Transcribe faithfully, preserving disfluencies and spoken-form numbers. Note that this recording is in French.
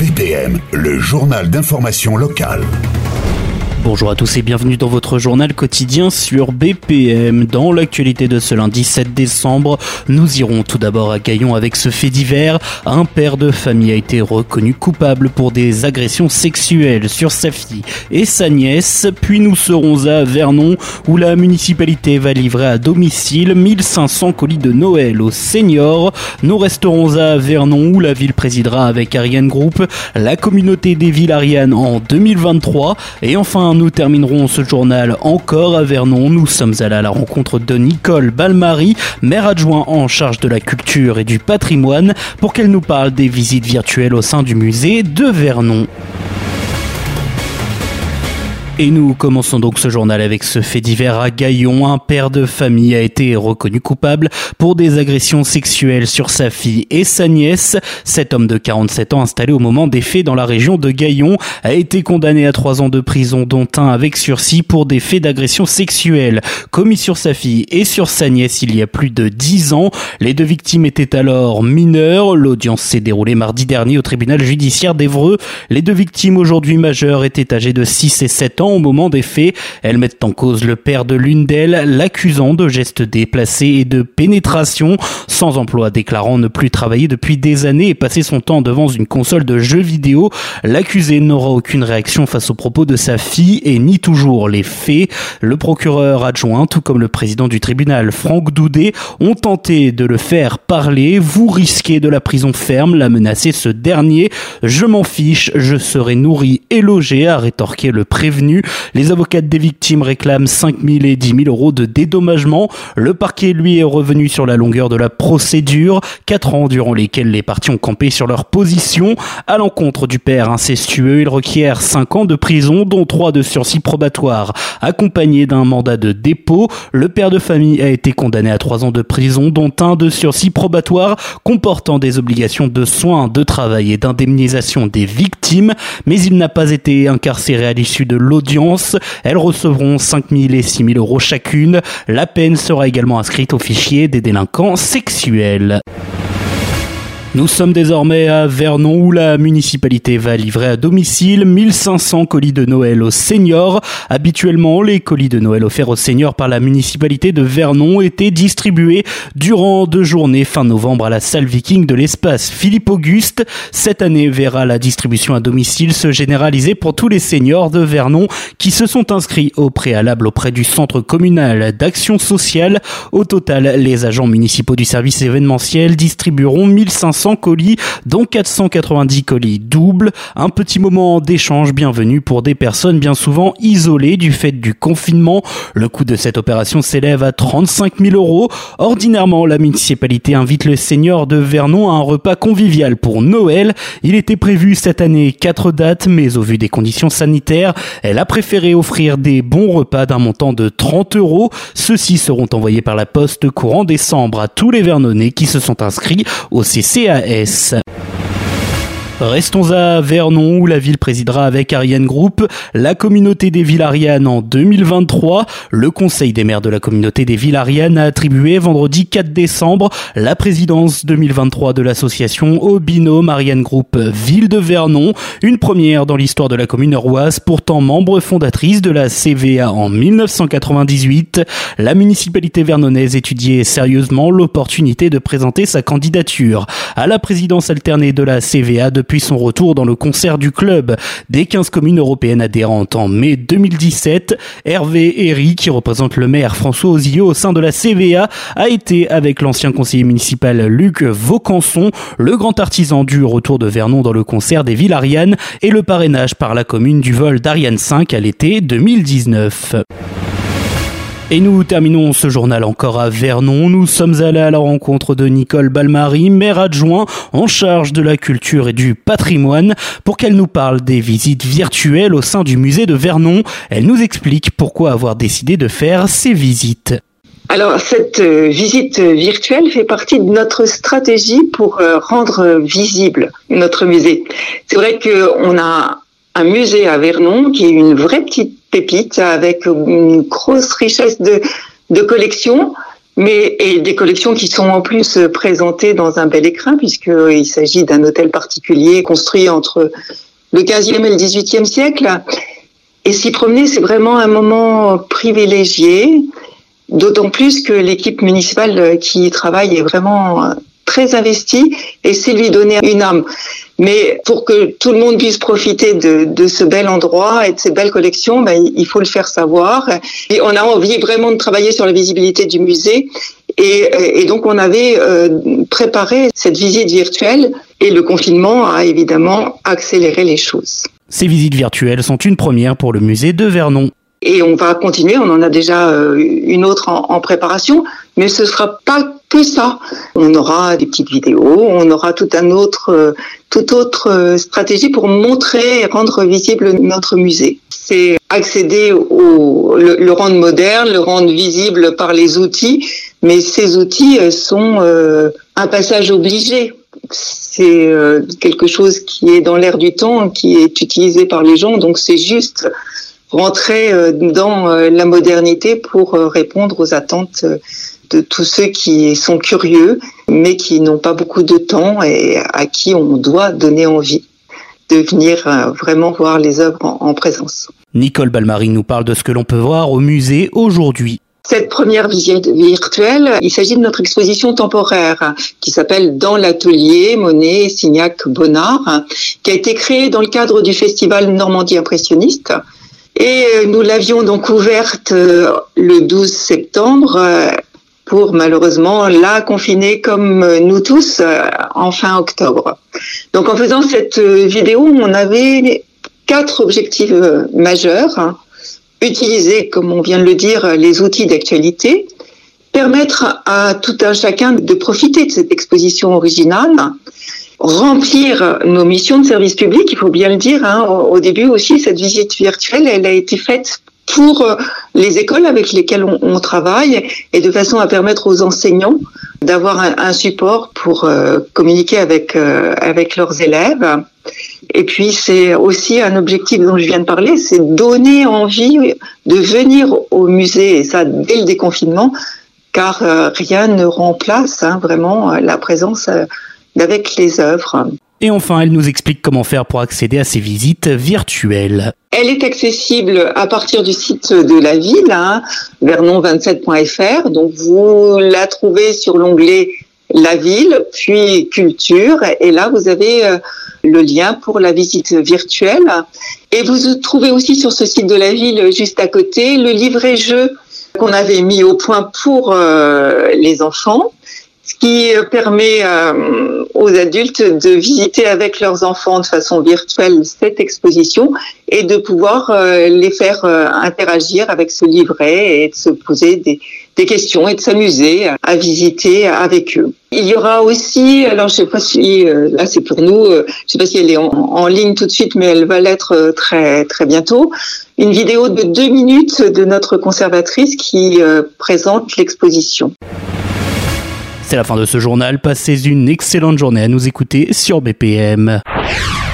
B P M, le journal d'information locale. Bonjour à tous et bienvenue dans votre journal quotidien sur B P M. Dans l'actualité de ce lundi sept décembre, nous irons tout d'abord à Gaillon avec ce fait divers. Un père de famille a été reconnu coupable pour des agressions sexuelles sur sa fille et sa nièce. Puis nous serons à Vernon où la municipalité va livrer à domicile mille cinq cents colis de Noël aux seniors. Nous resterons à Vernon où la ville présidera avec Ariane Group la communauté des villes Ariane en deux mille vingt-trois. Et enfin, nous terminerons ce journal encore à Vernon. Nous sommes allés à la rencontre de Nicole Balmary, maire adjoint en charge de la culture et du patrimoine, pour qu'elle nous parle des visites virtuelles au sein du musée de Vernon. Et nous commençons donc ce journal avec ce fait divers à Gaillon. Un père de famille a été reconnu coupable pour des agressions sexuelles sur sa fille et sa nièce. Cet homme de quarante-sept ans installé au moment des faits dans la région de Gaillon a été condamné à trois ans de prison, dont un avec sursis pour des faits d'agression sexuelle commis sur sa fille et sur sa nièce il y a plus de dix ans. Les deux victimes étaient alors mineures. L'audience s'est déroulée mardi dernier au tribunal judiciaire d'Évreux. Les deux victimes, aujourd'hui majeures, étaient âgées de six et sept ans au moment des faits. Elles mettent en cause le père de l'une d'elles, l'accusant de gestes déplacés et de pénétration. Sans emploi, déclarant ne plus travailler depuis des années et passer son temps devant une console de jeux vidéo, l'accusé n'aura aucune réaction face aux propos de sa fille et nie toujours les faits. Le procureur adjoint, tout comme le président du tribunal, Franck Doudet, ont tenté de le faire parler. Vous risquez de la prison ferme, l'a menacé ce dernier. Je m'en fiche, je serai nourri et logé, a rétorqué le prévenu. Les avocats des victimes réclament cinq mille et dix mille euros de dédommagement. Le parquet, lui, est revenu sur la longueur de la procédure. Quatre ans durant lesquels les parties ont campé sur leur position. À l'encontre du père incestueux, il requiert cinq ans de prison, dont trois de sursis probatoire, accompagné d'un mandat de dépôt. Le père de famille a été condamné à trois ans de prison, dont un de sursis probatoire, comportant des obligations de soins, de travail et d'indemnisation des victimes. Mais il n'a pas été incarcéré à l'issue de l'audience. Elles recevront cinq mille et six mille euros chacune. La peine sera également inscrite au fichier des délinquants sexuels. Nous sommes désormais à Vernon où la municipalité va livrer à domicile mille cinq cents colis de Noël aux seniors. Habituellement, les colis de Noël offerts aux seniors par la municipalité de Vernon étaient distribués durant deux journées fin novembre à la salle Viking de l'espace Philippe Auguste. Cette année verra la distribution à domicile se généraliser pour tous les seniors de Vernon qui se sont inscrits au préalable auprès du centre communal d'action sociale. Au total, les agents municipaux du service événementiel distribueront mille cinq cents colis, dont quatre cent quatre-vingt-dix colis doubles. Un petit moment d'échange bienvenu pour des personnes bien souvent isolées du fait du confinement. Le coût de cette opération s'élève à trente-cinq mille euros. Ordinairement, la municipalité invite le senior de Vernon à un repas convivial pour Noël. Il était prévu cette année quatre dates, mais au vu des conditions sanitaires, elle a préféré offrir des bons repas d'un montant de trente euros. Ceux-ci seront envoyés par la poste courant décembre à tous les Vernonnais qui se sont inscrits au C C A S. Restons à Vernon où la ville présidera avec Ariane Group la communauté des villes Ariane en deux mille vingt-trois. Le conseil des maires de la communauté des villes Ariane a attribué vendredi quatre décembre la présidence deux mille vingt-trois de l'association au binôme Ariane Group Ville de Vernon. Une première dans l'histoire de la commune orroise, pourtant membre fondatrice de la C V A en mille neuf cent quatre-vingt-dix-huit. La municipalité vernonnaise étudiait sérieusement l'opportunité de présenter sa candidature à la présidence alternée de la C V A de depuis son retour dans le concert du club des quinze communes européennes adhérentes en mai deux mille dix-sept. Hervé Herry, qui représente le maire François Ozillot au sein de la C V A, a été avec l'ancien conseiller municipal Luc Vaucanson, le grand artisan du retour de Vernon dans le concert des villes Ariane et le parrainage par la commune du vol d'Ariane cinq à l'été deux mille dix-neuf. Et nous terminons ce journal encore à Vernon. Nous sommes allés à la rencontre de Nicole Balmary, maire adjoint en charge de la culture et du patrimoine, pour qu'elle nous parle des visites virtuelles au sein du musée de Vernon. Elle nous explique pourquoi avoir décidé de faire ces visites. Alors, cette euh, visite virtuelle fait partie de notre stratégie pour euh, rendre visible notre musée. C'est vrai qu'on a un musée à Vernon qui est une vraie petite pépite avec une grosse richesse de, de collections mais et des collections qui sont en plus présentées dans un bel écrin, puisqu'il s'agit d'un hôtel particulier construit entre le quinzième et le dix-huitième siècle. Et s'y promener, c'est vraiment un moment privilégié, d'autant plus que l'équipe municipale qui y travaille est vraiment très investie et c'est lui donner une âme. Mais pour que tout le monde puisse profiter de, de ce bel endroit et de ces belles collections, ben, il faut le faire savoir. Et on a envie vraiment de travailler sur la visibilité du musée. Et, et donc, on avait euh, préparé cette visite virtuelle et le confinement a évidemment accéléré les choses. Ces visites virtuelles sont une première pour le musée de Vernon. Et on va continuer, on en a déjà une autre en, en préparation, mais ce sera pas que ça. On aura des petites vidéos, on aura tout un autre, toute autre stratégie pour montrer et rendre visible notre musée. C'est accéder au, le, le rendre moderne, le rendre visible par les outils, mais ces outils sont euh, un passage obligé. C'est euh, quelque chose qui est dans l'air du temps, qui est utilisé par les gens, donc c'est juste rentrer dans la modernité pour répondre aux attentes de tous ceux qui sont curieux, mais qui n'ont pas beaucoup de temps et à qui on doit donner envie de venir vraiment voir les œuvres en présence. Nicole Balmary nous parle de ce que l'on peut voir au musée aujourd'hui. Cette première visite virtuelle, il s'agit de notre exposition temporaire qui s'appelle Dans l'atelier Monet, Signac, Bonnard, qui a été créée dans le cadre du festival Normandie impressionniste. Et nous l'avions donc ouverte le douze septembre pour malheureusement la confiner comme nous tous en fin octobre. Donc en faisant cette vidéo, on avait quatre objectifs majeurs. Utiliser, comme on vient de le dire, les outils d'actualité, permettre à tout un chacun de profiter de cette exposition originale, remplir nos missions de service public, il faut bien le dire. Hein. Au début aussi, cette visite virtuelle, elle a été faite pour les écoles avec lesquelles on, on travaille et de façon à permettre aux enseignants d'avoir un, un support pour euh, communiquer avec euh, avec leurs élèves. Et puis c'est aussi un objectif dont je viens de parler, c'est donner envie de venir au musée, et ça dès le déconfinement, car euh, rien ne remplace hein, vraiment la présence euh, avec les œuvres. Et enfin, elle nous explique comment faire pour accéder à ces visites virtuelles. Elle est accessible à partir du site de la ville, hein, vernon vingt-sept point f r. Donc vous la trouvez sur l'onglet La Ville, puis Culture, et là vous avez euh, le lien pour la visite virtuelle. Et vous trouvez aussi sur ce site de la ville, juste à côté, le livret-jeu qu'on avait mis au point pour euh, les enfants, ce qui permet euh, aux adultes de visiter avec leurs enfants de façon virtuelle cette exposition et de pouvoir euh, les faire euh, interagir avec ce livret et de se poser des, des questions et de s'amuser à visiter avec eux. Il y aura aussi, alors je sais pas si euh, là c'est pour nous, euh, je sais pas si elle est en, en ligne tout de suite, mais elle va l'être euh, très très bientôt, une vidéo de deux minutes de notre conservatrice qui euh, présente l'exposition. C'est la fin de ce journal. Passez une excellente journée à nous écouter sur B P M.